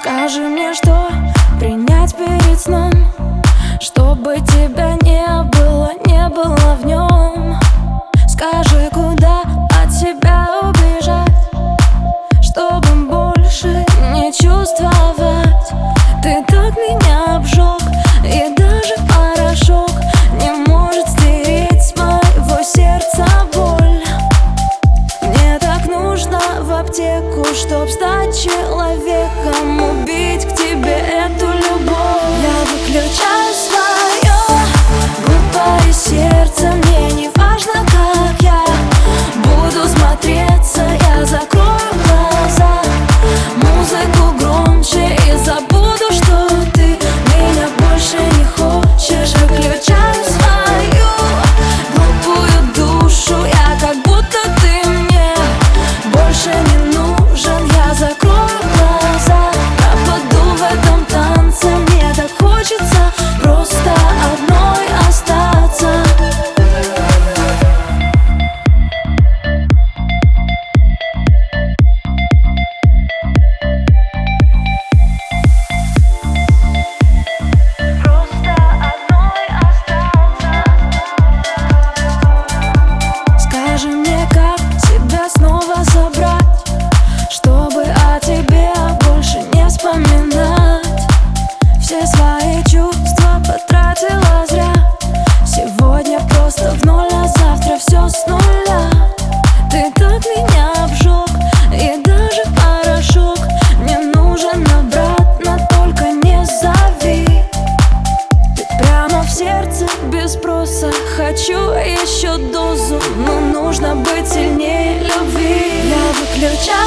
Скажи мне, что принять перед сном, чтобы тебя не было в нем. Скажи, куда от тебя убежать, чтобы больше не чувствовать. Ты так меня обжег, и даже порошок не может стереть с моего сердца боль. Мне так нужно в аптеку, чтоб стать человеком, убить к тебе эту любовь. Я выключаю свое глупое сердце, мне не важно, как я буду смотреться. Я закрою глаза, музыку громче и забуду, что ты меня больше не хочешь. Выключаю свою глупую душу, я как будто ты мне больше не нужен. Я закрою глаза, пропаду в этом танце. Мне так хочется просто одной остаться. Скажи мне, как тебя снова забрать, чтобы о тебе больше не вспоминать. Все свои чувства потратила зря. Сегодня просто в ноль, а завтра все с нуля. Ты так меня обжег, и даже порошок мне нужен обратно, только не зови. Ты прямо в сердце без спроса. Хочу еще дозу, но нужно быть сильнее любви. Я выключаю